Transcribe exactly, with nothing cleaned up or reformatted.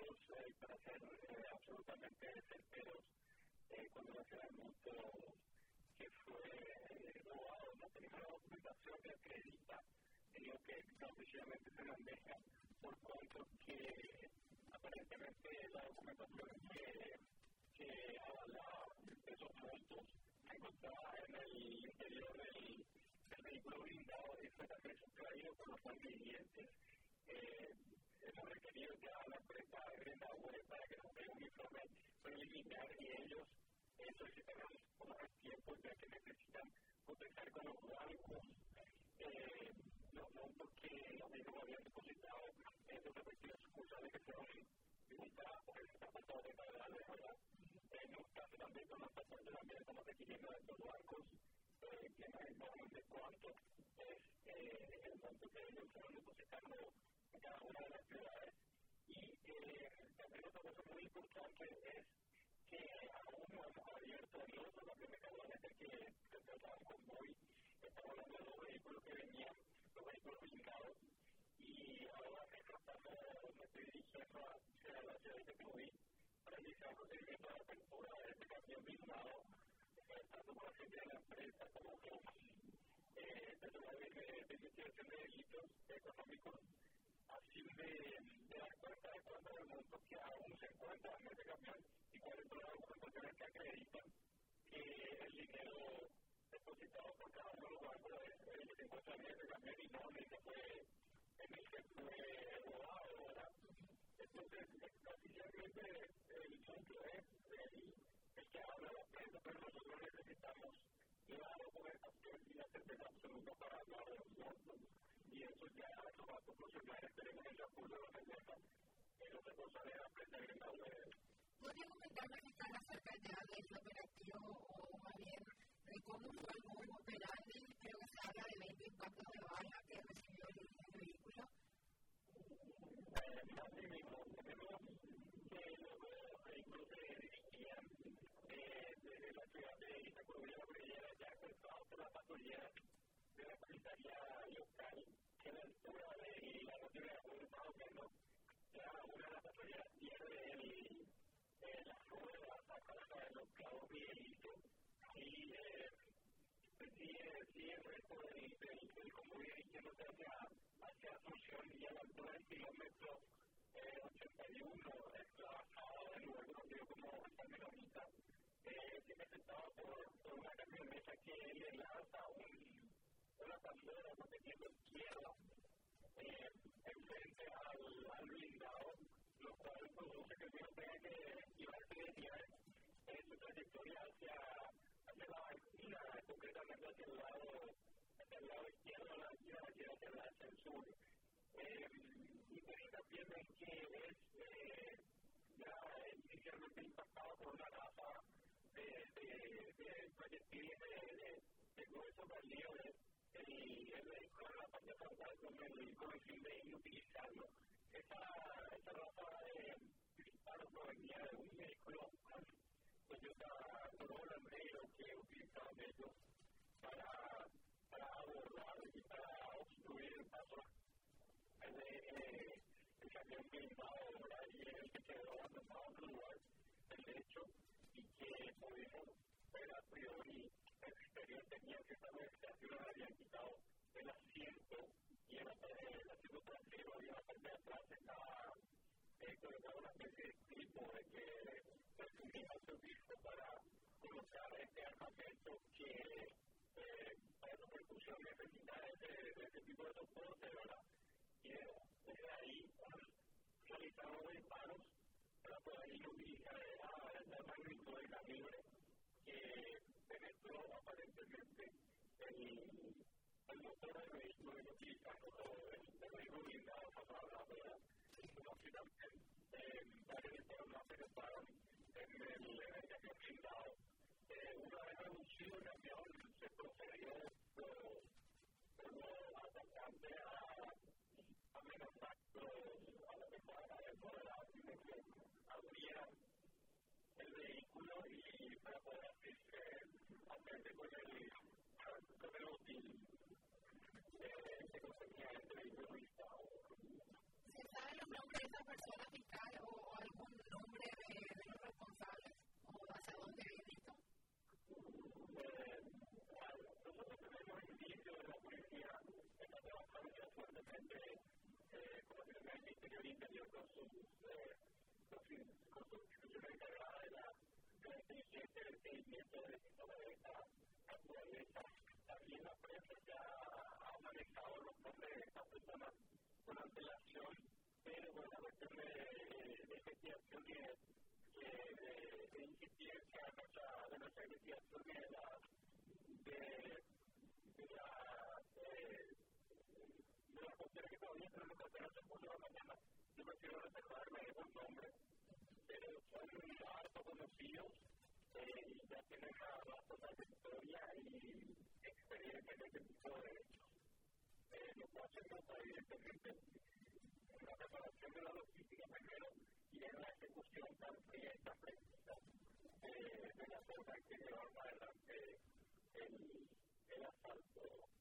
datos eh, para ser eh, absolutamente certeros eh, con relación al monto que fue eh, robado. No tenemos la documentación que acredita en lo que oficialmente se maneja, por cuanto que aparentemente la documentación que, que avala esos montos se encontraba en el interior del, del vehículo blindado y fue también sustraído por los contribuyentes. Eh, hemos requerido ya a la empresa Grenda Web para que nos dé un informe preliminar y ellos eh, solicitarán con más tiempo ya que necesitan contestar con los bancos eh, los montos que los mismos habían depositado en sus respectivas sucursales que fueron limitadas por el departamento de Federales, ¿verdad? En un caso también con los pacientes también estamos requiriendo de estos bancos eh, que nos informen de cuánto es eh, el monto que ellos fueron depositando en cada una de las ciudades. Y eh, también otra cosa muy importante es que aún no hemos abierto el otro también de camionetas que se trataban con Boy. Estamos hablando de los vehículos que venían, los vehículos blindados, y ahora que tratamos, me estoy dirigiendo hacia la ciudad de Temuí para iniciar el procedimiento de apertura de este camión blindado, eh, tanto por la gente de la empresa como por eh, personal de, de investigación de delitos económicos, a fin de, de dar cuenta de cuánto es el monto que aún se encuentra en este camión y cuáles son las documentaciones que acreditan que el dinero depositado por cada uno de los bancos es el que se encuentra en este camión y no en el que fue, en el que fue robado, ¿verdad? Entonces, oficialmente el monto es el, el que habla la prensa, pero nosotros necesitamos la documentación y la certeza absoluta para hablar de los montos. Y eso ya lo va a proporcionar, esperemos en el transcurso de la mañana, en los responsables de la prensa en la web. ¿Podría comentarme que están acerca ya del operativo o más bien de cómo fue el modo operandi? Creo que se habla de veinte impactos de bala que recibió el, el vehículo. Eh, así mismo, tenemos que los dos vehículos se dirigían eh, desde la ciudad de Itacurubí a la cordillera, ya cruzados por la patrulla de la comisaría local, que a la altura de la noticia de más o menos, ya una de las patrullas pierde el Eh, las ruedas para los clavos Miguelito y eh, sigue, sigue el resto del, del, del convoy dirigiéndose hacia, hacia Asunción y a la altura del kilómetro eh, ochenta y uno es la bajada del lugar conocido como San Menonita, eh, que presentaba por, por una camioneta que le lanza un, una bandera protegiendo izquierda eh, enfrente al, al blindado, lo cual produce que el virus tenga que llevarse de viaje en su trayectoria hacia, hacia la esquina, concretamente hacia el lado, hacia el lado izquierdo de la esquina, hacia, hacia, el, hacia el sur. Eh, y tengo también en que es eh, ya inicialmente impactado por una raza de, de, de proyectiles de, de, de grueso baldío de el, el vehículo en la parte frontal con el, con el fin de inutilizarlo. Esa, esa raza de disparos provenía de un vehículo Toyota Corolla negro que utilizaban ellos para, para abordar y para obstruir el paso de eh, el camión blindado, ¿verdad? Y el que quedó abandonado en el lugar del hecho y que pudimos ver a priori el exterior tenía ciertas modificaciones, habían quitado el asiento y en el asiento trasero y en la parte de atrás estaba eh, colocado una especie de tipo de que presumimos se utilizó para colocar este armamento que eh, para su percusión necesita ese, ese tipo de soporte, ¿verdad? Y desde ahí realizamos disparos para poder inutilizar esta magnitud de calibre que penetró aparentemente el, el motor del vehículo y utilizando el, el vehículo blindado para la verdad. Así también eh, varios disparos más penetraron en el, en el camión blindado. Eh, una vez reducido el camión, se procedió por, por los atacantes a, a amenazar a la persona dentro de la que abrieran el vehículo y para poder asistir hacerse con el con el útil eh, que contenía este vehículo listado. ¿Se sabe los nombres de esa persona fiscal o con sus instituciones encargadas de la inteligencia del seguimiento de distintos de esta naturaleza. También la prensa ya ha manejado los nombres de estas personas con antelación, pero bueno, la cuestión de, de investigación y de, de, de, de incidencia de nuestra, de nuestra investigación y de la de, de la de, de las cuestiones que todavía tenemos que hacer en el curso de la mañana. Yo prefiero reservarme un nombre, pero son harto conocidos eh, y ya tienen una bastante historia y experiencia en este tipo de hechos. Eh, lo que hacen nota, evidentemente, en la preparación de la logística primero y en la ejecución tan fría y tan precisa eh, de la forma en que llevaron adelante el, el asalto